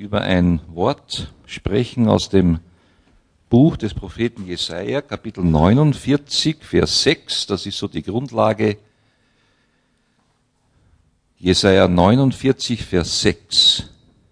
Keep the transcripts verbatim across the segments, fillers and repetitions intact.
über ein Wort sprechen aus dem Buch des Propheten Jesaja, Kapitel neunundvierzig, Vers sechs. Das ist so die Grundlage. Jesaja neunundvierzig, Vers sechs.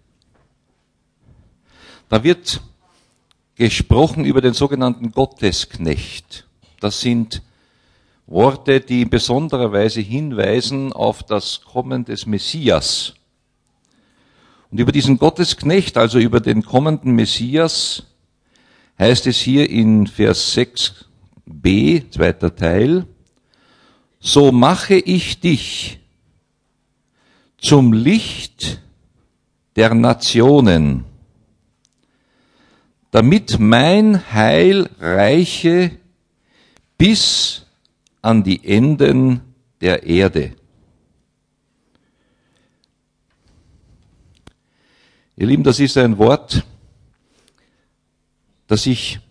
Da wird gesprochen über den sogenannten Gottesknecht. Das sind Worte, die in besonderer Weise hinweisen auf das Kommen des Messias. Und über diesen Gottesknecht, also über den kommenden Messias, heißt es hier in Vers sechs b, zweiter Teil, so mache ich dich zum Licht der Nationen, damit mein Heil reiche bis an die Enden der Erde. Ihr Lieben, das ist ein Wort, das ich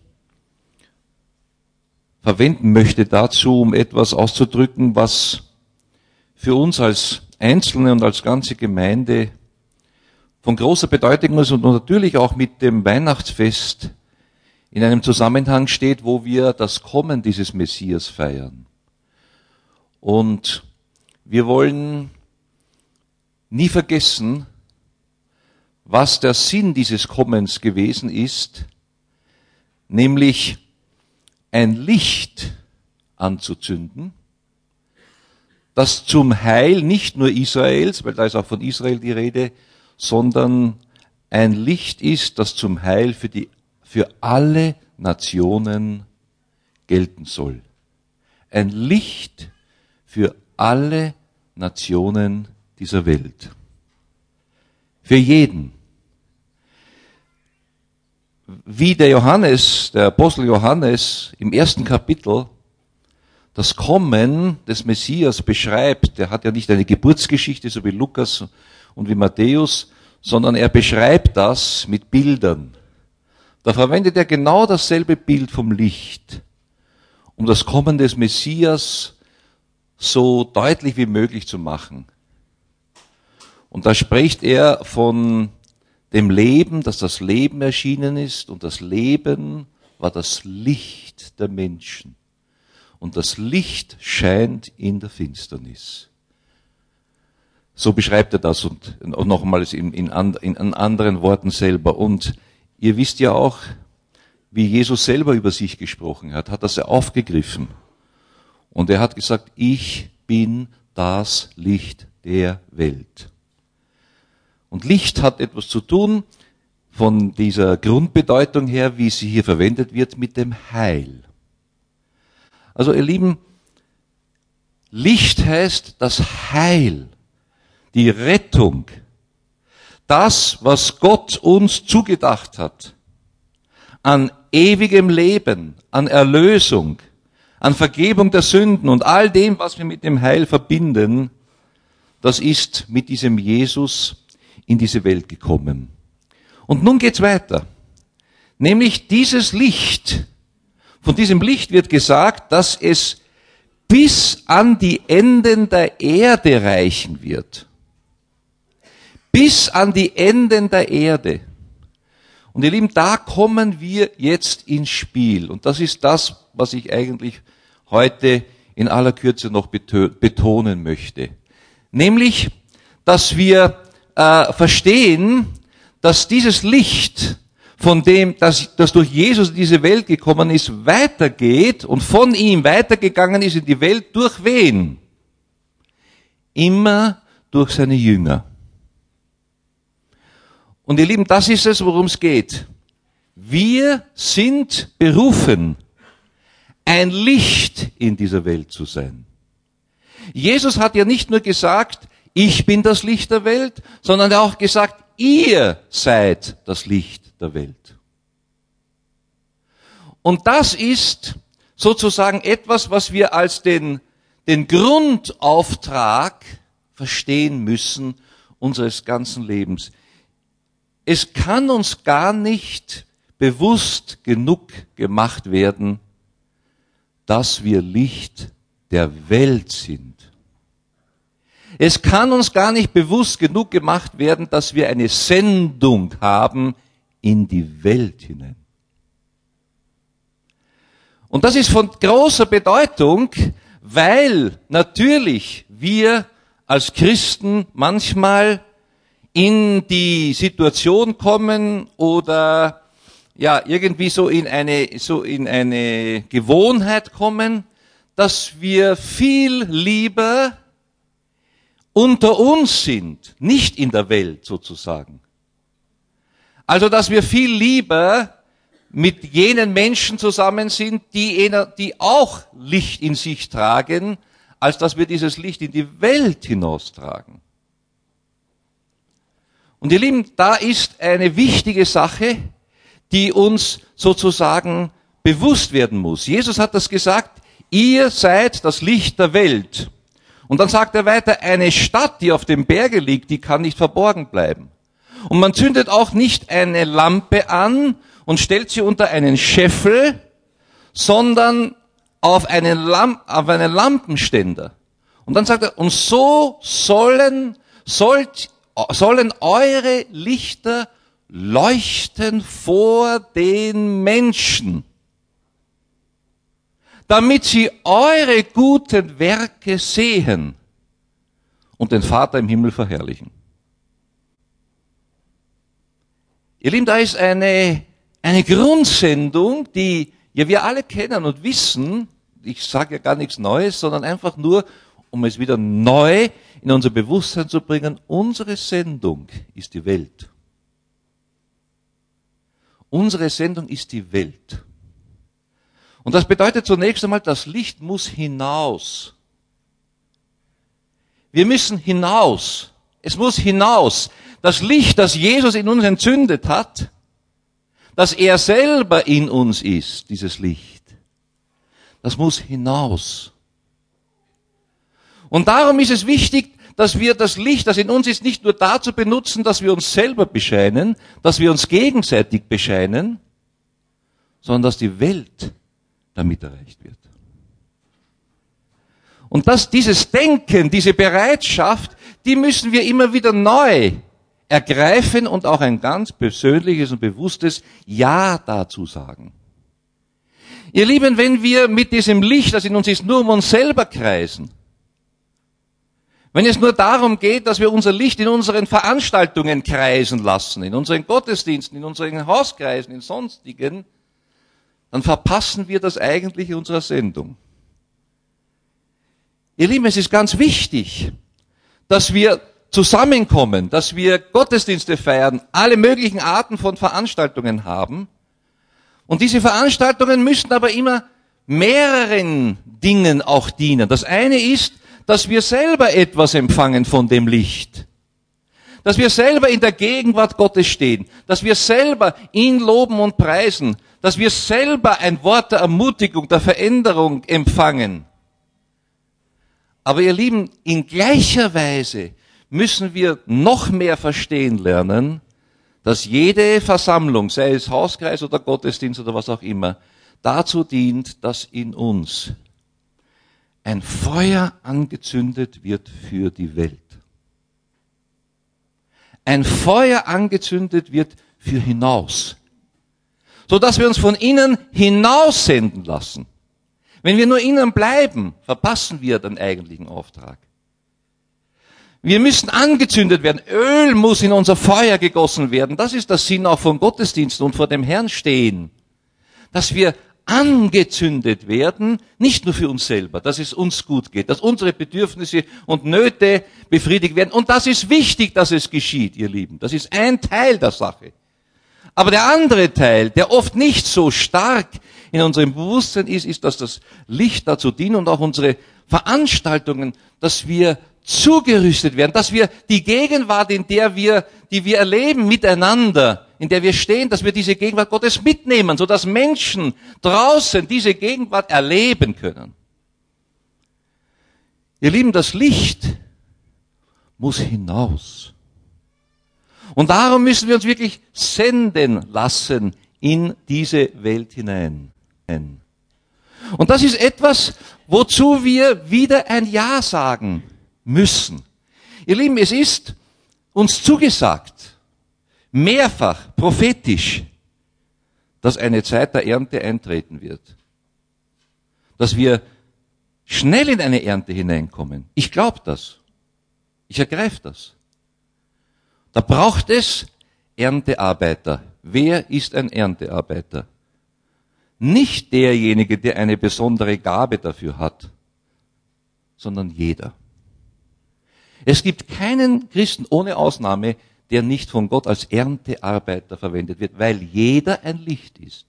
verwenden möchte dazu, um etwas auszudrücken, was für uns als Einzelne und als ganze Gemeinde von großer Bedeutung ist und natürlich auch mit dem Weihnachtsfest in einem Zusammenhang steht, wo wir das Kommen dieses Messias feiern. Und wir wollen nie vergessen, was der Sinn dieses Kommens gewesen ist, nämlich ein Licht anzuzünden, das zum Heil nicht nur Israels, weil da ist auch von Israel die Rede, sondern ein Licht ist, das zum Heil für die, für alle Nationen gelten soll. Ein Licht für alle Nationen dieser Welt. Für jeden. Wie der Johannes, der Apostel Johannes im ersten Kapitel das Kommen des Messias beschreibt, der hat ja nicht eine Geburtsgeschichte, so wie Lukas und wie Matthäus, sondern er beschreibt das mit Bildern. Da verwendet er genau dasselbe Bild vom Licht, um das Kommen des Messias so deutlich wie möglich zu machen. Und da spricht er von dem Leben, dass das Leben erschienen ist, und das Leben war das Licht der Menschen. Und das Licht scheint in der Finsternis. So beschreibt er das und, und nochmals in, in, in anderen Worten selber. Und ihr wisst ja auch, wie Jesus selber über sich gesprochen hat, hat das er aufgegriffen. Und er hat gesagt, ich bin das Licht der Welt. Und Licht hat etwas zu tun, von dieser Grundbedeutung her, wie sie hier verwendet wird, mit dem Heil. Also ihr Lieben, Licht heißt das Heil, die Rettung, das, was Gott uns zugedacht hat, an ewigem Leben, an Erlösung, an Vergebung der Sünden und all dem, was wir mit dem Heil verbinden, das ist mit diesem Jesus in diese Welt gekommen. Und nun geht's weiter. Nämlich dieses Licht, von diesem Licht wird gesagt, dass es bis an die Enden der Erde reichen wird. Bis an die Enden der Erde. Und ihr Lieben, da kommen wir jetzt ins Spiel. Und das ist das, was ich eigentlich heute in aller Kürze noch betonen möchte. Nämlich, dass wir äh, verstehen, dass dieses Licht, von dem, das, das durch Jesus in diese Welt gekommen ist, weitergeht und von ihm weitergegangen ist in die Welt, durch wen? Immer durch seine Jünger. Und ihr Lieben, das ist es, worum es geht. Wir sind berufen, ein Licht in dieser Welt zu sein. Jesus hat ja nicht nur gesagt, ich bin das Licht der Welt, sondern er hat auch gesagt, ihr seid das Licht der Welt. Und das ist sozusagen etwas, was wir als den, den Grundauftrag verstehen müssen unseres ganzen Lebens. Es kann uns gar nicht bewusst genug gemacht werden, dass wir Licht der Welt sind. Es kann uns gar nicht bewusst genug gemacht werden, dass wir eine Sendung haben in die Welt hinein. Und das ist von großer Bedeutung, weil natürlich wir als Christen manchmal in die Situation kommen oder ja irgendwie so in eine so in eine Gewohnheit kommen, dass wir viel lieber unter uns sind, nicht in der Welt sozusagen. Also dass wir viel lieber mit jenen Menschen zusammen sind, die, die auch Licht in sich tragen, als dass wir dieses Licht in die Welt hinaustragen. Und ihr Lieben, da ist eine wichtige Sache, die uns sozusagen bewusst werden muss. Jesus hat das gesagt, ihr seid das Licht der Welt. Und dann sagt er weiter, eine Stadt, die auf dem Berge liegt, die kann nicht verborgen bleiben. Und man zündet auch nicht eine Lampe an und stellt sie unter einen Scheffel, sondern auf einen, Lamp, auf einen Lampenständer. Und dann sagt er, und so sollen, sollt, sollen eure Lichter leuchten vor den Menschen, damit sie eure guten Werke sehen und den Vater im Himmel verherrlichen. Ihr Lieben, da ist eine, eine Grundsendung, die ja wir alle kennen und wissen. Ich sage ja gar nichts Neues, sondern einfach nur, um es wieder neu in unser Bewusstsein zu bringen. Unsere Sendung ist die Welt. Unsere Sendung ist die Welt. Und das bedeutet zunächst einmal, das Licht muss hinaus. Wir müssen hinaus. Es muss hinaus. Das Licht, das Jesus in uns entzündet hat, dass er selber in uns ist, dieses Licht, das muss hinaus. Und darum ist es wichtig, dass wir das Licht, das in uns ist, nicht nur dazu benutzen, dass wir uns selber bescheinen, dass wir uns gegenseitig bescheinen, sondern dass die Welt damit erreicht wird. Und dass dieses Denken, diese Bereitschaft, die müssen wir immer wieder neu ergreifen und auch ein ganz persönliches und bewusstes Ja dazu sagen. Ihr Lieben, wenn wir mit diesem Licht, das in uns ist, nur um uns selber kreisen, wenn es nur darum geht, dass wir unser Licht in unseren Veranstaltungen kreisen lassen, in unseren Gottesdiensten, in unseren Hauskreisen, in sonstigen, dann verpassen wir das Eigentliche unserer Sendung. Ihr Lieben, es ist ganz wichtig, dass wir zusammenkommen, dass wir Gottesdienste feiern, alle möglichen Arten von Veranstaltungen haben. Und diese Veranstaltungen müssen aber immer mehreren Dingen auch dienen. Das eine ist, dass wir selber etwas empfangen von dem Licht. Dass wir selber in der Gegenwart Gottes stehen. Dass wir selber ihn loben und preisen. Dass wir selber ein Wort der Ermutigung, der Veränderung empfangen. Aber ihr Lieben, in gleicher Weise müssen wir noch mehr verstehen lernen, dass jede Versammlung, sei es Hauskreis oder Gottesdienst oder was auch immer, dazu dient, dass in uns ein Feuer angezündet wird für die Welt. Ein Feuer angezündet wird für hinaus. So dass wir uns von innen hinaus senden lassen. Wenn wir nur innen bleiben, verpassen wir den eigentlichen Auftrag. Wir müssen angezündet werden. Öl muss in unser Feuer gegossen werden. Das ist der Sinn auch von Gottesdiensten und vor dem Herrn stehen. Dass wir angezündet werden, nicht nur für uns selber, dass es uns gut geht, dass unsere Bedürfnisse und Nöte befriedigt werden. Und das ist wichtig, dass es geschieht, ihr Lieben. Das ist ein Teil der Sache. Aber der andere Teil, der oft nicht so stark in unserem Bewusstsein ist, ist, dass das Licht dazu dient und auch unsere Veranstaltungen, dass wir zugerüstet werden, dass wir die Gegenwart, in der wir, die wir erleben miteinander, in der wir stehen, dass wir diese Gegenwart Gottes mitnehmen, sodass Menschen draußen diese Gegenwart erleben können. Ihr Lieben, das Licht muss hinaus. Und darum müssen wir uns wirklich senden lassen in diese Welt hinein. Und das ist etwas, wozu wir wieder ein Ja sagen müssen. Ihr Lieben, es ist uns zugesagt, mehrfach prophetisch, dass eine Zeit der Ernte eintreten wird. Dass wir schnell in eine Ernte hineinkommen. Ich glaube das. Ich ergreife das. Da braucht es Erntearbeiter. Wer ist ein Erntearbeiter? Nicht derjenige, der eine besondere Gabe dafür hat, sondern jeder. Es gibt keinen Christen ohne Ausnahme, der nicht von Gott als Erntearbeiter verwendet wird, weil jeder ein Licht ist.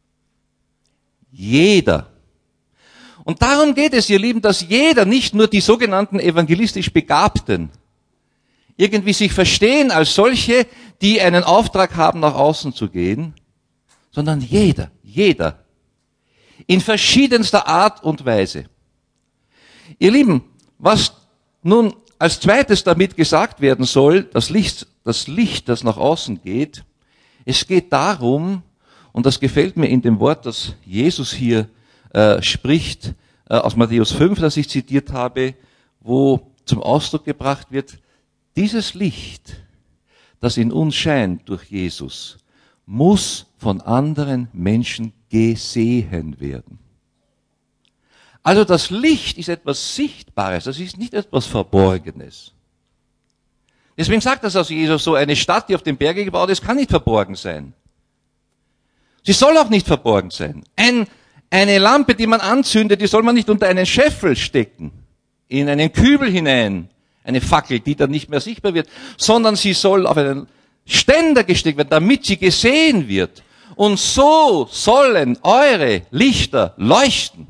Jeder. Und darum geht es, ihr Lieben, dass jeder, nicht nur die sogenannten evangelistisch Begabten, irgendwie sich verstehen als solche, die einen Auftrag haben, nach außen zu gehen, sondern jeder, jeder, in verschiedenster Art und Weise. Ihr Lieben, was nun als zweites damit gesagt werden soll, das Licht, das Licht, das nach außen geht, es geht darum, und das gefällt mir in dem Wort, das Jesus hier äh, spricht, äh, aus Matthäus fünf, das ich zitiert habe, wo zum Ausdruck gebracht wird, dieses Licht, das in uns scheint durch Jesus, muss von anderen Menschen gesehen werden. Also das Licht ist etwas Sichtbares, das ist nicht etwas Verborgenes. Deswegen sagt das also Jesus so, eine Stadt, die auf dem Berge gebaut ist, kann nicht verborgen sein. Sie soll auch nicht verborgen sein. Ein, eine Lampe, die man anzündet, die soll man nicht unter einen Scheffel stecken, in einen Kübel hinein, eine Fackel, die dann nicht mehr sichtbar wird, sondern sie soll auf einen Ständer gesteckt werden, damit sie gesehen wird. Und so sollen eure Lichter leuchten,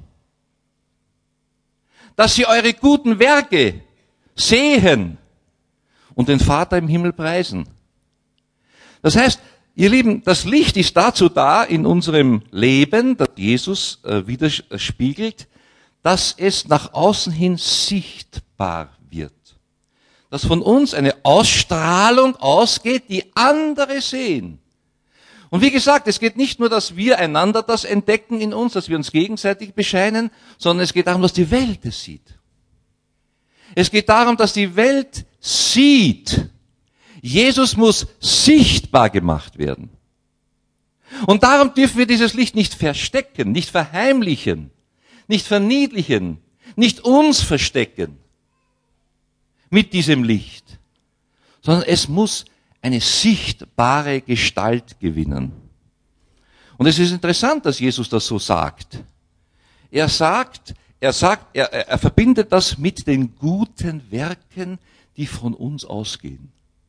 dass sie eure guten Werke sehen und den Vater im Himmel preisen. Das heißt, ihr Lieben, das Licht ist dazu da in unserem Leben, das Jesus äh, widerspiegelt, dass es nach außen hin sichtbar wird. Dass von uns eine Ausstrahlung ausgeht, die andere sehen. Und wie gesagt, es geht nicht nur, dass wir einander das entdecken in uns, dass wir uns gegenseitig bescheinen, sondern es geht darum, dass die Welt es sieht. Es geht darum, dass die Welt sieht. Jesus muss sichtbar gemacht werden. Und darum dürfen wir dieses Licht nicht verstecken, nicht verheimlichen, nicht verniedlichen, nicht uns verstecken mit diesem Licht, sondern es muss eine sichtbare Gestalt gewinnen. Und es ist interessant, dass Jesus das so sagt. Er sagt, er sagt, er, er verbindet das mit den guten Werken, die von uns ausgehen.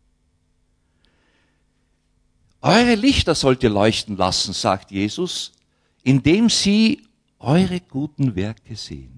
Eure Lichter sollt ihr leuchten lassen, sagt Jesus, indem sie eure guten Werke sehen.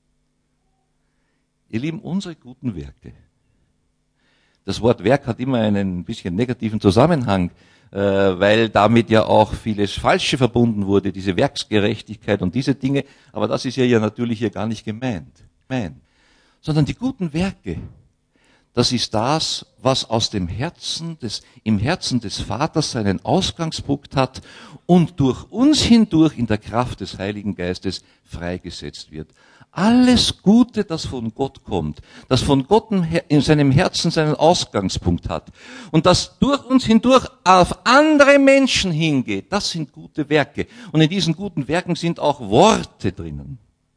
Ihr Lieben, unsere guten Werke. Das Wort Werk hat immer einen bisschen negativen Zusammenhang, äh, weil damit ja auch vieles Falsche verbunden wurde, diese Werksgerechtigkeit und diese Dinge. Aber das ist ja, ja natürlich hier gar nicht gemeint. gemeint. Sondern die guten Werke, das ist das, was aus dem Herzen des, im Herzen des Vaters seinen Ausgangspunkt hat und durch uns hindurch in der Kraft des Heiligen Geistes freigesetzt wird. Alles Gute, das von Gott kommt, das von Gott in seinem Herzen seinen Ausgangspunkt hat und das durch uns hindurch auf andere Menschen hingeht, das sind gute Werke. Und in diesen guten Werken sind auch Worte drinnen.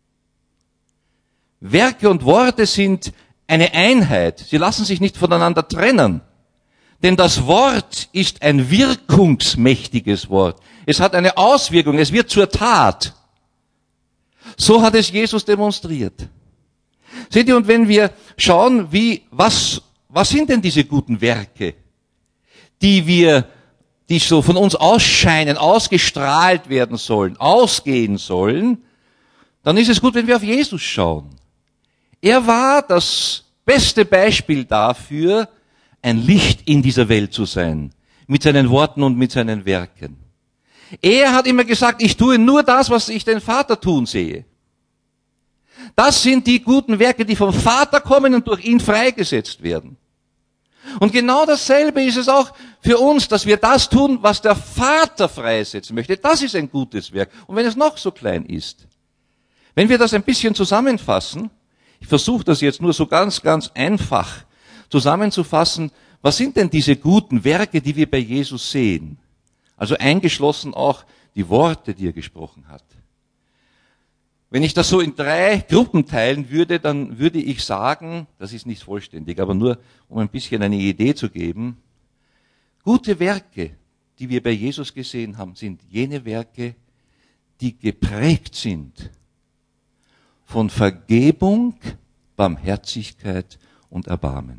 Werke und Worte sind eine Einheit. Sie lassen sich nicht voneinander trennen. Denn das Wort ist ein wirkungsmächtiges Wort. Es hat eine Auswirkung, es wird zur Tat. So hat es Jesus demonstriert. Seht ihr, und wenn wir schauen, wie, was, was sind denn diese guten Werke, die wir, die so von uns ausscheinen, ausgestrahlt werden sollen, ausgehen sollen, dann ist es gut, wenn wir auf Jesus schauen. Er war das beste Beispiel dafür, ein Licht in dieser Welt zu sein, mit seinen Worten und mit seinen Werken. Er hat immer gesagt, ich tue nur das, was ich den Vater tun sehe. Das sind die guten Werke, die vom Vater kommen und durch ihn freigesetzt werden. Und genau dasselbe ist es auch für uns, dass wir das tun, was der Vater freisetzen möchte. Das ist ein gutes Werk. Und wenn es noch so klein ist. Wenn wir das ein bisschen zusammenfassen, ich versuche das jetzt nur so ganz, ganz einfach zusammenzufassen, was sind denn diese guten Werke, die wir bei Jesus sehen? Also eingeschlossen auch die Worte, die er gesprochen hat. Wenn ich das so in drei Gruppen teilen würde, dann würde ich sagen, das ist nicht vollständig, aber nur um ein bisschen eine Idee zu geben, gute Werke, die wir bei Jesus gesehen haben, sind jene Werke, die geprägt sind von Vergebung, Barmherzigkeit und Erbarmen.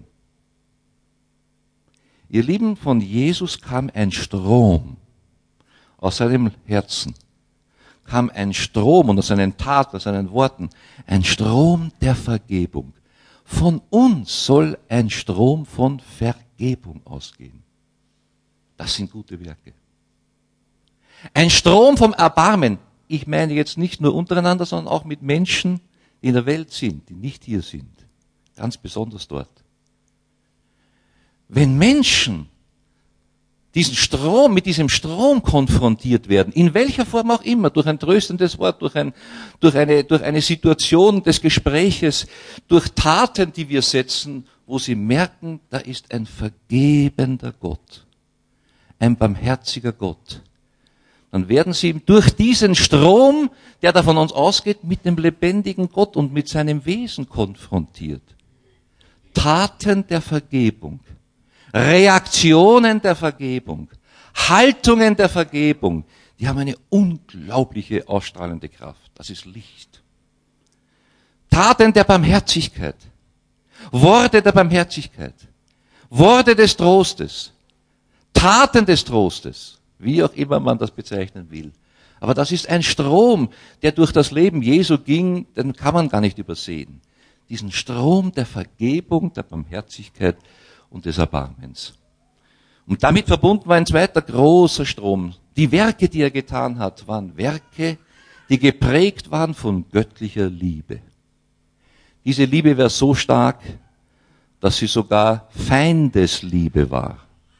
Ihr Lieben, von Jesus kam ein Strom aus seinem Herzen, kam ein Strom und aus seinen Taten, aus seinen Worten, ein Strom der Vergebung. Von uns soll ein Strom von Vergebung ausgehen. Das sind gute Werke. Ein Strom vom Erbarmen. Ich meine jetzt nicht nur untereinander, sondern auch mit Menschen, die in der Welt sind, die nicht hier sind. Ganz besonders dort. Wenn Menschen diesen Strom, mit diesem Strom konfrontiert werden, in welcher Form auch immer, durch ein tröstendes Wort, durch, ein, durch, eine, durch eine Situation des Gespräches, durch Taten, die wir setzen, wo sie merken, da ist ein vergebender Gott, ein barmherziger Gott, dann werden sie durch diesen Strom, der da von uns ausgeht, mit dem lebendigen Gott und mit seinem Wesen konfrontiert. Taten der Vergebung. Reaktionen der Vergebung, Haltungen der Vergebung, die haben eine unglaubliche ausstrahlende Kraft. Das ist Licht. Taten der Barmherzigkeit, Worte der Barmherzigkeit, Worte des Trostes, Taten des Trostes, wie auch immer man das bezeichnen will. Aber das ist ein Strom, der durch das Leben Jesu ging, den kann man gar nicht übersehen. Diesen Strom der Vergebung, der Barmherzigkeit und des Erbarmens. Und damit verbunden war ein zweiter großer Strom. Die Werke, die er getan hat, waren Werke, die geprägt waren von göttlicher Liebe. Diese Liebe war so stark, dass sie sogar Feindesliebe war.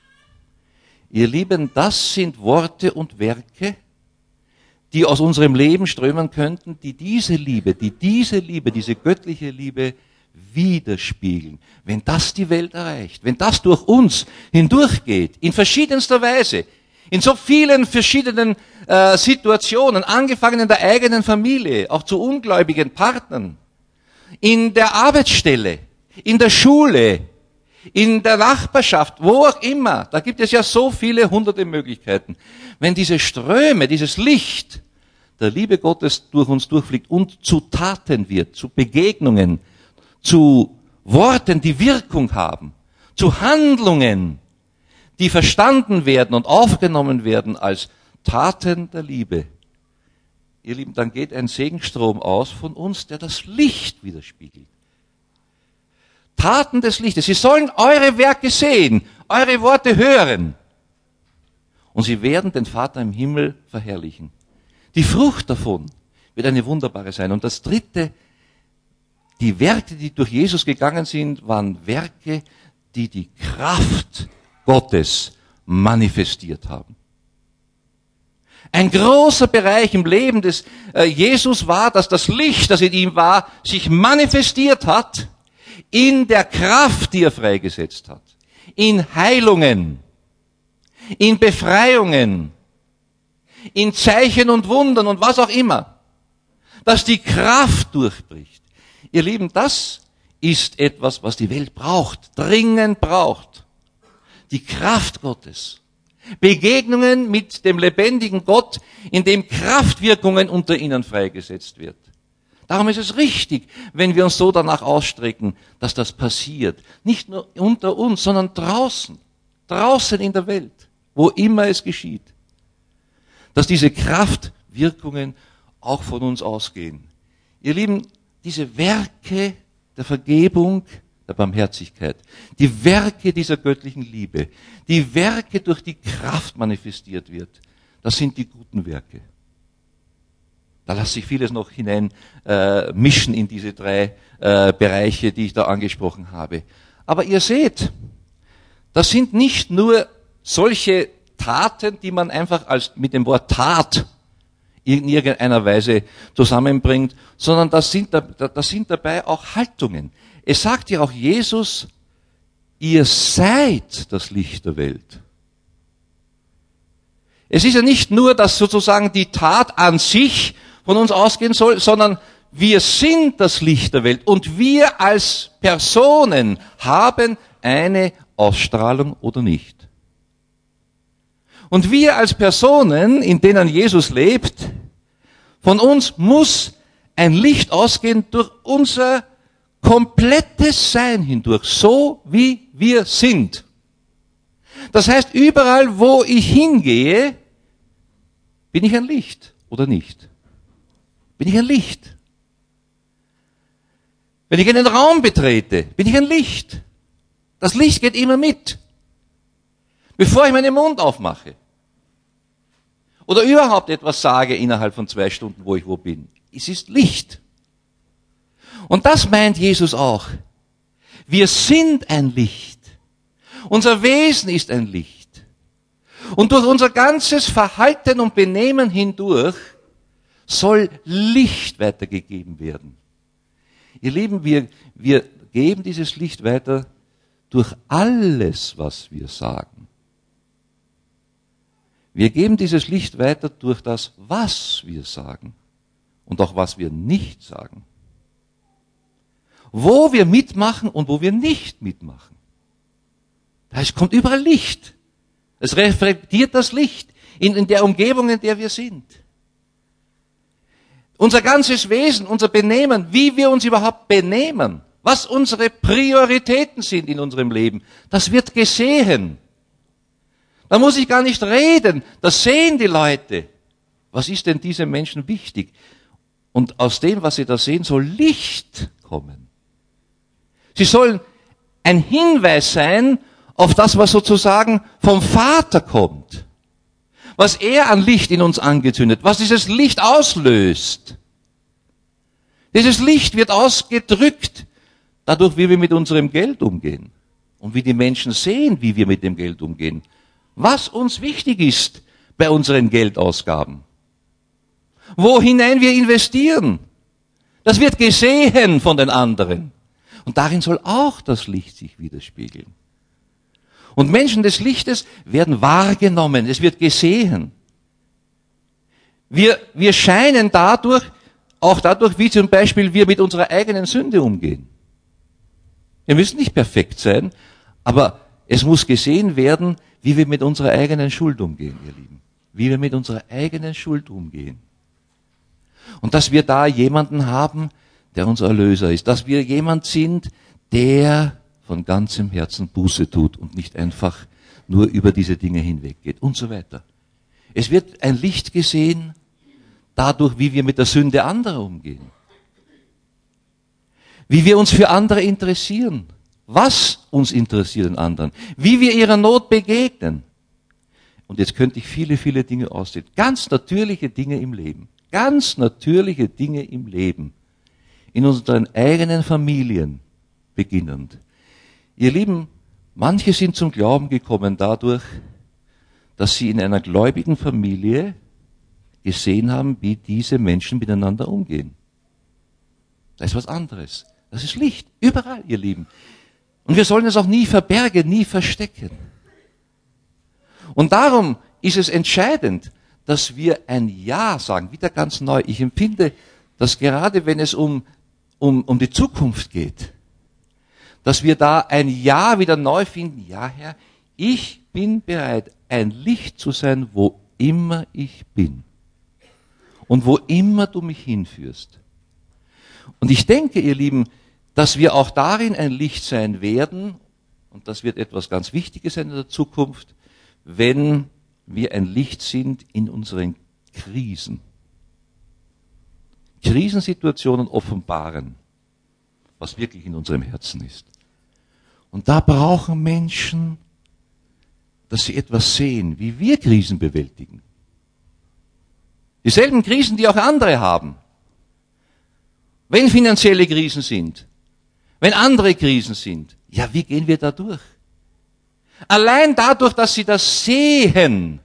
Ihr Lieben, das sind Worte und Werke, die aus unserem Leben strömen könnten, die diese Liebe, die diese Liebe, diese göttliche Liebe widerspiegeln. Wenn das die Welt erreicht, wenn das durch uns hindurchgeht, in verschiedenster Weise, in so vielen verschiedenen äh, Situationen, angefangen in der eigenen Familie, auch zu ungläubigen Partnern, in der Arbeitsstelle, in der Schule, in der Nachbarschaft, wo auch immer, da gibt es ja so viele hunderte Möglichkeiten. Wenn diese Ströme, dieses Licht der Liebe Gottes durch uns durchfliegt und zu Taten wird, zu Begegnungen, zu Worten, die Wirkung haben, zu Handlungen, die verstanden werden und aufgenommen werden als Taten der Liebe. Ihr Lieben, dann geht ein Segenstrom aus von uns, der das Licht widerspiegelt. Taten des Lichtes. Sie sollen eure Werke sehen, eure Worte hören. Und sie werden den Vater im Himmel verherrlichen. Die Frucht davon wird eine wunderbare sein. Und das dritte, die Werke, die durch Jesus gegangen sind, waren Werke, die die Kraft Gottes manifestiert haben. Ein großer Bereich im Leben des äh, Jesus war, dass das Licht, das in ihm war, sich manifestiert hat in der Kraft, die er freigesetzt hat. In Heilungen, in Befreiungen, in Zeichen und Wundern und was auch immer. Dass die Kraft durchbricht. Ihr Lieben, das ist etwas, was die Welt braucht, dringend braucht. Die Kraft Gottes. Begegnungen mit dem lebendigen Gott, in dem Kraftwirkungen unter ihnen freigesetzt wird. Darum ist es richtig, wenn wir uns so danach ausstrecken, dass das passiert. Nicht nur unter uns, sondern draußen. Draußen in der Welt. Wo immer es geschieht. Dass diese Kraftwirkungen auch von uns ausgehen. Ihr Lieben, diese Werke der Vergebung, der Barmherzigkeit, die Werke dieser göttlichen Liebe, die Werke, durch die Kraft manifestiert wird, das sind die guten Werke. Da lässt sich vieles noch hinein äh, mischen in diese drei äh, Bereiche, die ich da angesprochen habe. Aber ihr seht, das sind nicht nur solche Taten, die man einfach als mit dem Wort Tat in irgendeiner Weise zusammenbringt, sondern das sind, das sind dabei auch Haltungen. Es sagt ja auch Jesus, ihr seid das Licht der Welt. Es ist ja nicht nur, dass sozusagen die Tat an sich von uns ausgehen soll, sondern wir sind das Licht der Welt und wir als Personen haben eine Ausstrahlung oder nicht. Und wir als Personen, in denen Jesus lebt, von uns muss ein Licht ausgehen durch unser komplettes Sein hindurch, so wie wir sind. Das heißt, überall, wo ich hingehe, bin ich ein Licht oder nicht? Bin ich ein Licht? Wenn ich einen Raum betrete, bin ich ein Licht. Das Licht geht immer mit. Bevor ich meinen Mund aufmache oder überhaupt etwas sage innerhalb von zwei Stunden, wo ich wo bin. Es ist Licht. Und das meint Jesus auch. Wir sind ein Licht. Unser Wesen ist ein Licht. Und durch unser ganzes Verhalten und Benehmen hindurch soll Licht weitergegeben werden. Ihr Lieben, wir, wir geben dieses Licht weiter durch alles, was wir sagen. Wir geben dieses Licht weiter durch das, was wir sagen und auch was wir nicht sagen. Wo wir mitmachen und wo wir nicht mitmachen. Es kommt überall Licht. Es reflektiert das Licht in, in der Umgebung, in der wir sind. Unser ganzes Wesen, unser Benehmen, wie wir uns überhaupt benehmen, was unsere Prioritäten sind in unserem Leben, das wird gesehen. Da muss ich gar nicht reden, das sehen die Leute. Was ist denn diesen Menschen wichtig? Und aus dem, was sie da sehen, soll Licht kommen. Sie sollen ein Hinweis sein auf das, was sozusagen vom Vater kommt. Was er an Licht in uns angezündet, was dieses Licht auslöst. Dieses Licht wird ausgedrückt dadurch, wie wir mit unserem Geld umgehen. Und wie die Menschen sehen, wie wir mit dem Geld umgehen. Was uns wichtig ist bei unseren Geldausgaben. Wo hinein wir investieren. Das wird gesehen von den anderen. Und darin soll auch das Licht sich widerspiegeln. Und Menschen des Lichtes werden wahrgenommen, es wird gesehen. Wir, wir scheinen dadurch, auch dadurch, wie zum Beispiel wir mit unserer eigenen Sünde umgehen. Wir müssen nicht perfekt sein, aber es muss gesehen werden, wie wir mit unserer eigenen Schuld umgehen, ihr Lieben. Wie wir mit unserer eigenen Schuld umgehen. Und dass wir da jemanden haben, der unser Erlöser ist. Dass wir jemand sind, der von ganzem Herzen Buße tut und nicht einfach nur über diese Dinge hinweggeht und so weiter. Es wird ein Licht gesehen dadurch, wie wir mit der Sünde anderer umgehen. Wie wir uns für andere interessieren. Was uns interessiert an anderen. Wie wir ihrer Not begegnen. Und jetzt könnte ich viele, viele Dinge aussehen. Ganz natürliche Dinge im Leben. Ganz natürliche Dinge im Leben. In unseren eigenen Familien beginnend. Ihr Lieben, manche sind zum Glauben gekommen dadurch, dass sie in einer gläubigen Familie gesehen haben, wie diese Menschen miteinander umgehen. Das ist was anderes. Das ist Licht. Überall, ihr Lieben. Und wir sollen es auch nie verbergen, nie verstecken. Und darum ist es entscheidend, dass wir ein Ja sagen, wieder ganz neu. Ich empfinde, dass gerade wenn es um, um, um die Zukunft geht, dass wir da ein Ja wieder neu finden. Ja, Herr, ich bin bereit, ein Licht zu sein, wo immer ich bin. Und wo immer du mich hinführst. Und ich denke, ihr Lieben, dass wir auch darin ein Licht sein werden, und das wird etwas ganz Wichtiges sein in der Zukunft, wenn wir ein Licht sind in unseren Krisen. Krisensituationen offenbaren, was wirklich in unserem Herzen ist. Und da brauchen Menschen, dass sie etwas sehen, wie wir Krisen bewältigen. Dieselben Krisen, die auch andere haben. Wenn finanzielle Krisen sind, wenn andere Krisen sind, ja, wie gehen wir da durch? Allein dadurch, dass sie das sehen,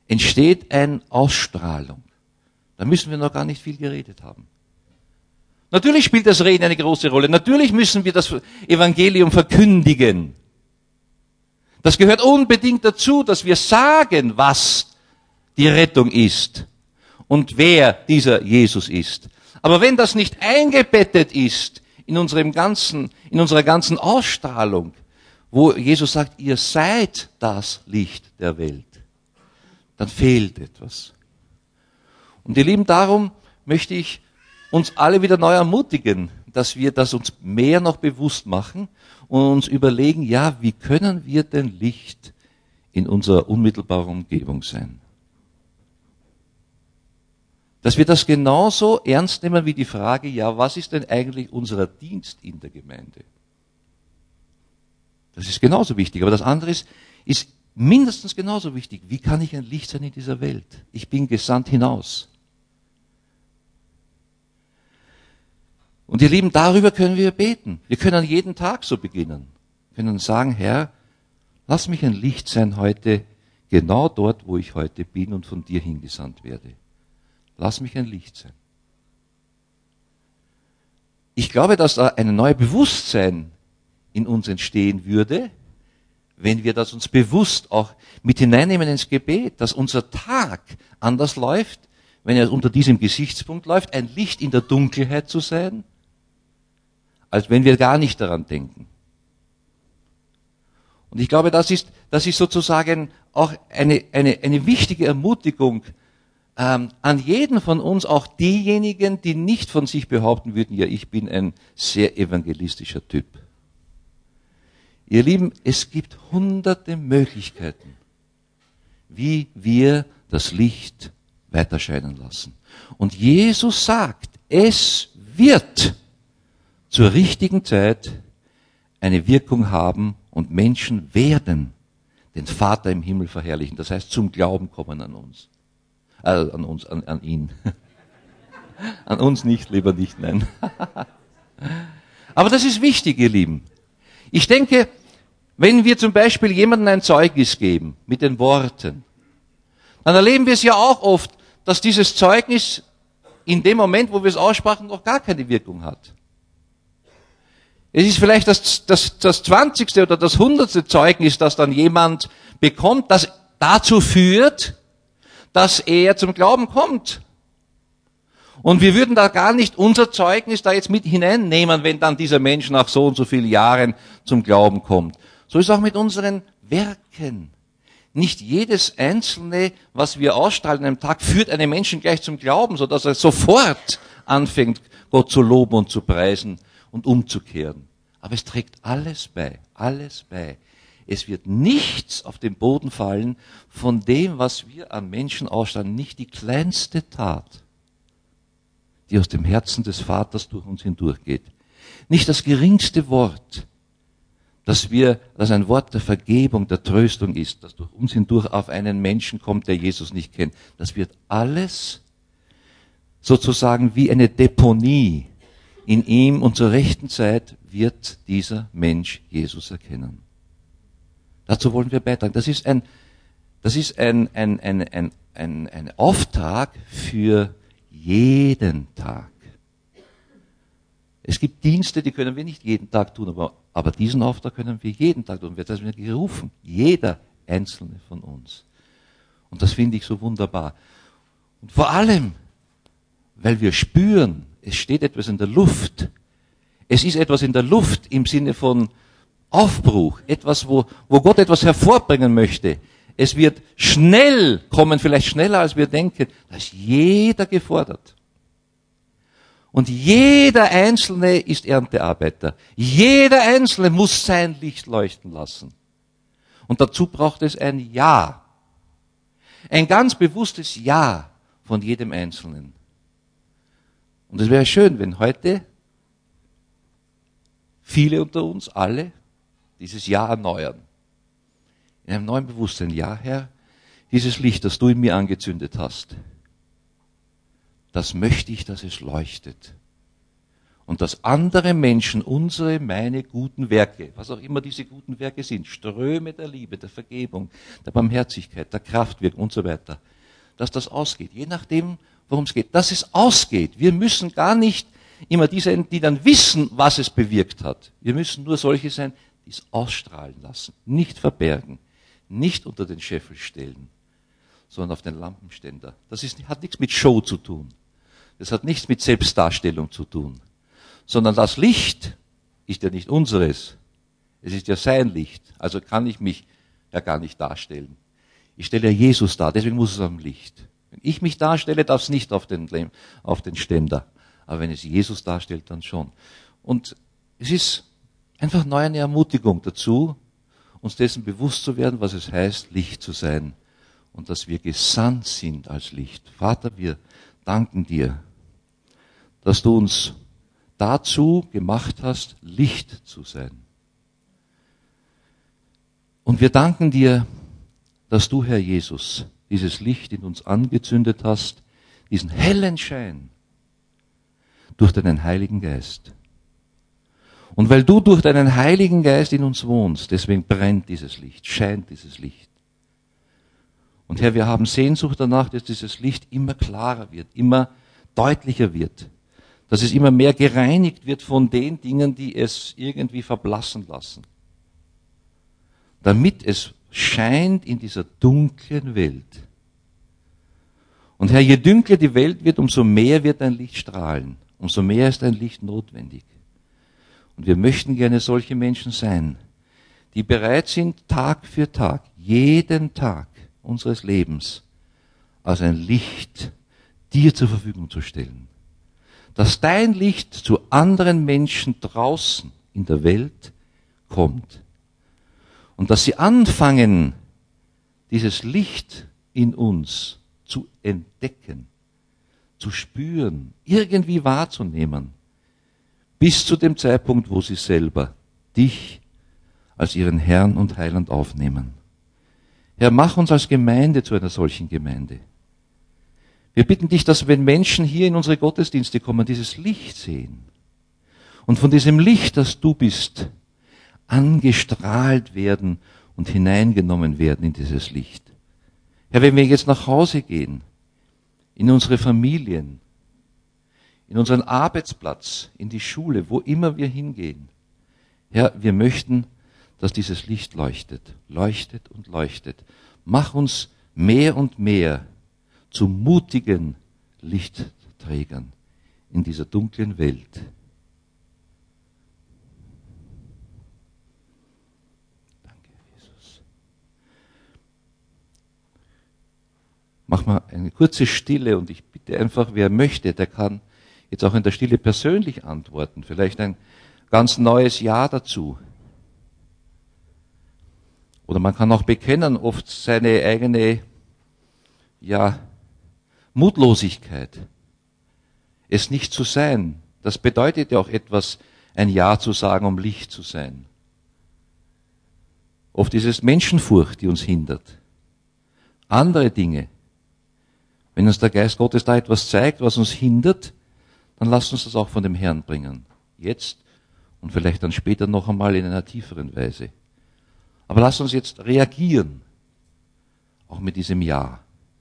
entsteht eine Ausstrahlung. Da müssen wir noch gar nicht viel geredet haben. Natürlich spielt das Reden eine große Rolle. Natürlich müssen wir das Evangelium verkündigen. Das gehört unbedingt dazu, dass wir sagen, was die Rettung ist und wer dieser Jesus ist. Aber wenn das nicht eingebettet ist in unserem ganzen, in unserer ganzen Ausstrahlung, wo Jesus sagt, ihr seid das Licht der Welt, dann fehlt etwas. Und ihr Lieben, darum möchte ich uns alle wieder neu ermutigen, dass wir das uns mehr noch bewusst machen und uns überlegen, ja, wie können wir denn Licht in unserer unmittelbaren Umgebung sein? Dass wir das genauso ernst nehmen wie die Frage, ja, was ist denn eigentlich unser Dienst in der Gemeinde? Das ist genauso wichtig, aber das andere ist, ist mindestens genauso wichtig. Wie kann ich ein Licht sein in dieser Welt? Ich bin gesandt hinaus. Und ihr Lieben, darüber können wir beten. Wir können jeden Tag so beginnen. Wir können sagen, Herr, lass mich ein Licht sein heute, genau dort, wo ich heute bin und von dir hingesandt werde. Lass mich ein Licht sein. Ich glaube, dass da ein neues Bewusstsein in uns entstehen würde, wenn wir das uns bewusst auch mit hineinnehmen ins Gebet, dass unser Tag anders läuft, wenn er unter diesem Gesichtspunkt läuft, ein Licht in der Dunkelheit zu sein, als wenn wir gar nicht daran denken. Und ich glaube, das ist, das ist sozusagen auch eine, eine, eine wichtige Ermutigung ähm, an jeden von uns, auch diejenigen, die nicht von sich behaupten würden, ja, ich bin ein sehr evangelistischer Typ. Ihr Lieben, es gibt hunderte Möglichkeiten, wie wir das Licht weiterscheinen lassen. Und Jesus sagt, es wird zur richtigen Zeit eine Wirkung haben und Menschen werden den Vater im Himmel verherrlichen. Das heißt, zum Glauben kommen an uns. Äh, an uns, an, an ihn. An uns nicht, lieber nicht, nein. Aber das ist wichtig, ihr Lieben. Ich denke, wenn wir zum Beispiel jemandem ein Zeugnis geben mit den Worten, dann erleben wir es ja auch oft, dass dieses Zeugnis in dem Moment, wo wir es aussprachen, noch gar keine Wirkung hat. Es ist vielleicht das, das, das zwanzigste oder das hundertste Zeugnis, das dann jemand bekommt, das dazu führt, dass er zum Glauben kommt. Und wir würden da gar nicht unser Zeugnis da jetzt mit hineinnehmen, wenn dann dieser Mensch nach so und so vielen Jahren zum Glauben kommt. So ist es auch mit unseren Werken. Nicht jedes einzelne, was wir ausstrahlen an einem Tag, führt einen Menschen gleich zum Glauben, sodass er sofort anfängt, Gott zu loben und zu preisen und umzukehren. Aber es trägt alles bei, alles bei. Es wird nichts auf den Boden fallen von dem, was wir an Menschen ausstrahlen, nicht die kleinste Tat, die aus dem Herzen des Vaters durch uns hindurchgeht. Nicht das geringste Wort, dass wir, dass ein Wort der Vergebung, der Tröstung ist, das durch uns hindurch auf einen Menschen kommt, der Jesus nicht kennt. Das wird alles sozusagen wie eine Deponie in ihm und zur rechten Zeit wird dieser Mensch Jesus erkennen. Dazu wollen wir beitragen. Das ist ein, das ist ein, ein, ein, ein, ein, ein Auftrag für jeden Tag. Es gibt Dienste, die können wir nicht jeden Tag tun, aber, aber diesen Auftrag können wir jeden Tag tun. Wir sind gerufen, jeder einzelne von uns. Und das finde ich so wunderbar. Und vor allem, weil wir spüren, es steht etwas in der Luft. Es ist etwas in der Luft im Sinne von Aufbruch, etwas, wo, wo Gott etwas hervorbringen möchte. Es wird schnell kommen, vielleicht schneller als wir denken. Da ist jeder gefordert. Und jeder Einzelne ist Erntearbeiter. Jeder Einzelne muss sein Licht leuchten lassen. Und dazu braucht es ein Ja. Ein ganz bewusstes Ja von jedem Einzelnen. Und es wäre schön, wenn heute viele unter uns, alle, dieses Ja erneuern. In einem neuen Bewusstsein. Ja, Herr, dieses Licht, das du in mir angezündet hast, das möchte ich, dass es leuchtet. Und dass andere Menschen unsere, meine guten Werke, was auch immer diese guten Werke sind, Ströme der Liebe, der Vergebung, der Barmherzigkeit, der Kraftwirkung und so weiter, dass das ausgeht. Je nachdem, worum es geht. Dass es ausgeht. Wir müssen gar nicht immer die sein, die dann wissen, was es bewirkt hat. Wir müssen nur solche sein, die es ausstrahlen lassen, nicht verbergen, nicht unter den Scheffel stellen, sondern auf den Lampenständer. Das ist, hat nichts mit Show zu tun. Das hat nichts mit Selbstdarstellung zu tun. Sondern das Licht ist ja nicht unseres. Es ist ja sein Licht. Also kann ich mich ja gar nicht darstellen. Ich stelle ja Jesus dar, deswegen muss es am Licht. Wenn ich mich darstelle, darf es nicht auf den, auf den Ständer. Aber wenn es Jesus darstellt, dann schon. Und es ist einfach neu eine Ermutigung dazu, uns dessen bewusst zu werden, was es heißt, Licht zu sein. Und dass wir gesandt sind als Licht. Vater, wir danken dir, dass du uns dazu gemacht hast, Licht zu sein. Und wir danken dir, dass du, Herr Jesus, dieses Licht in uns angezündet hast, diesen hellen Schein durch deinen Heiligen Geist. Und weil du durch deinen Heiligen Geist in uns wohnst, deswegen brennt dieses Licht, scheint dieses Licht. Und Herr, wir haben Sehnsucht danach, dass dieses Licht immer klarer wird, immer deutlicher wird, dass es immer mehr gereinigt wird von den Dingen, die es irgendwie verblassen lassen, damit es scheint in dieser dunklen Welt. Und Herr, je dunkler die Welt wird, umso mehr wird dein Licht strahlen, umso mehr ist dein Licht notwendig. Und wir möchten gerne solche Menschen sein, die bereit sind, Tag für Tag, jeden Tag unseres Lebens, als ein Licht dir zur Verfügung zu stellen. Dass dein Licht zu anderen Menschen draußen in der Welt kommt. Und dass sie anfangen, dieses Licht in uns zu entdecken, zu spüren, irgendwie wahrzunehmen, bis zu dem Zeitpunkt, wo sie selber dich als ihren Herrn und Heiland aufnehmen. Herr, mach uns als Gemeinde zu einer solchen Gemeinde. Wir bitten dich, dass wenn Menschen hier in unsere Gottesdienste kommen, dieses Licht sehen und von diesem Licht, das du bist, angestrahlt werden und hineingenommen werden in dieses Licht. Herr, wenn wir jetzt nach Hause gehen, in unsere Familien, in unseren Arbeitsplatz, in die Schule, wo immer wir hingehen, Herr, wir möchten, dass dieses Licht leuchtet, leuchtet und leuchtet. Mach uns mehr und mehr zu mutigen Lichtträgern in dieser dunklen Welt. Danke, Jesus. Mach mal eine kurze Stille und ich bitte einfach, wer möchte, der kann jetzt auch in der Stille persönlich antworten. Vielleicht ein ganz neues Ja dazu. Oder man kann auch bekennen, oft seine eigene, ja, Mutlosigkeit. Es nicht zu sein. Das bedeutet ja auch etwas, ein Ja zu sagen, um Licht zu sein. Oft ist es Menschenfurcht, die uns hindert. Andere Dinge. Wenn uns der Geist Gottes da etwas zeigt, was uns hindert, dann lasst uns das auch von dem Herrn bringen. Jetzt und vielleicht dann später noch einmal in einer tieferen Weise. Aber lasst uns jetzt reagieren, auch mit diesem Ja.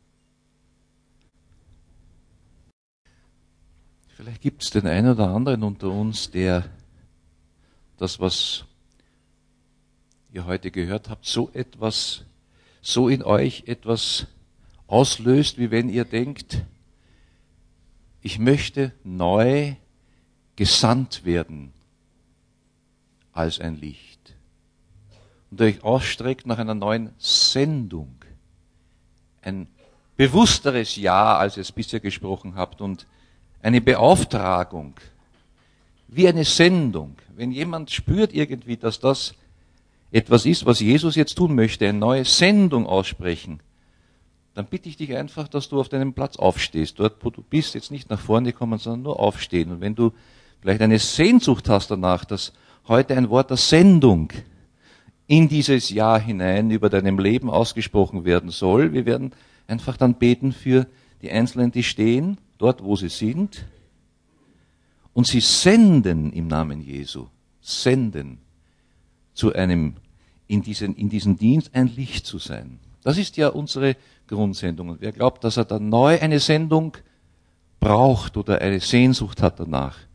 Vielleicht gibt es den einen oder anderen unter uns, der das, was ihr heute gehört habt, so etwas, so in euch etwas auslöst, wie wenn ihr denkt, ich möchte neu gesandt werden als ein Licht. Und euch ausstreckt nach einer neuen Sendung. Ein bewussteres Ja, als ihr es bisher gesprochen habt, und eine Beauftragung, wie eine Sendung. Wenn jemand spürt irgendwie, dass das etwas ist, was Jesus jetzt tun möchte, eine neue Sendung aussprechen, dann bitte ich dich einfach, dass du auf deinem Platz aufstehst. Dort, wo du bist, jetzt nicht nach vorne kommen, sondern nur aufstehen. Und wenn du vielleicht eine Sehnsucht hast danach, dass heute ein Wort der Sendung in dieses Jahr hinein über deinem Leben ausgesprochen werden soll, wir werden einfach dann beten für die Einzelnen, die stehen, dort wo sie sind, und sie senden im Namen Jesu, senden zu einem, in diesen, in diesen Dienst ein Licht zu sein. Das ist ja unsere Grundsendung. Und wer glaubt, dass er dann neu eine Sendung braucht oder eine Sehnsucht hat danach,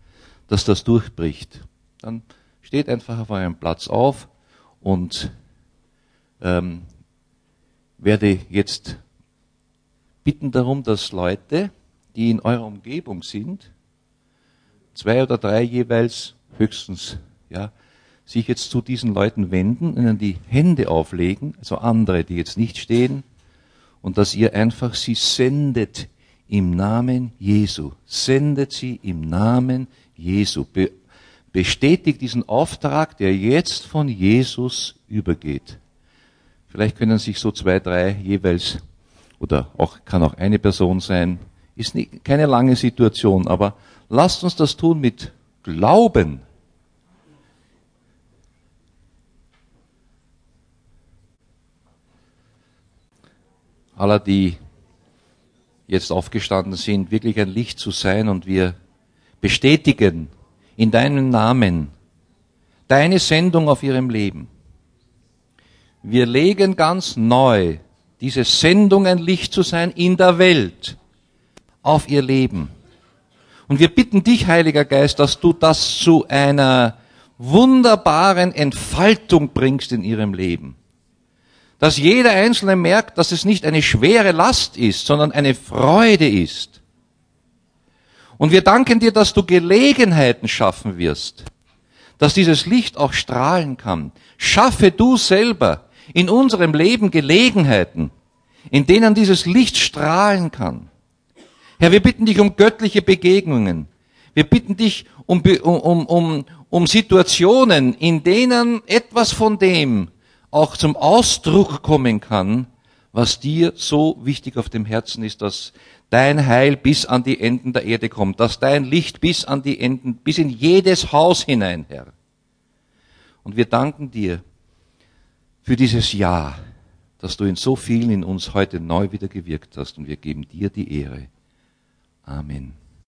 dass das durchbricht, dann steht einfach auf eurem Platz auf und ähm, werde jetzt bitten darum, dass Leute, die in eurer Umgebung sind, zwei oder drei jeweils höchstens, ja, sich jetzt zu diesen Leuten wenden, ihnen die Hände auflegen, also andere, die jetzt nicht stehen, und dass ihr einfach sie sendet im Namen Jesu. Sendet sie im Namen Jesu. Be- bestätigt diesen Auftrag, der jetzt von Jesus übergeht. Vielleicht können sich so zwei, drei jeweils, oder auch, kann auch eine Person sein, ist nicht, keine lange Situation, aber lasst uns das tun mit Glauben. Aller, die jetzt aufgestanden sind, wirklich ein Licht zu sein, und wir bestätigen in deinem Namen deine Sendung auf ihrem Leben. Wir legen ganz neu diese Sendung, ein Licht zu sein in der Welt, auf ihr Leben. Und wir bitten dich, Heiliger Geist, dass du das zu einer wunderbaren Entfaltung bringst in ihrem Leben. Dass jeder Einzelne merkt, dass es nicht eine schwere Last ist, sondern eine Freude ist. Und wir danken dir, dass du Gelegenheiten schaffen wirst, dass dieses Licht auch strahlen kann. Schaffe du selber in unserem Leben Gelegenheiten, in denen dieses Licht strahlen kann. Herr, wir bitten dich um göttliche Begegnungen. Wir bitten dich um, um, um, um Situationen, in denen etwas von dem auch zum Ausdruck kommen kann, was dir so wichtig auf dem Herzen ist, dass dein Heil bis an die Enden der Erde kommt, dass dein Licht bis an die Enden, bis in jedes Haus hinein, Herr. Und wir danken dir für dieses Ja, dass du in so vielen in uns heute neu wieder gewirkt hast, und wir geben dir die Ehre. Amen.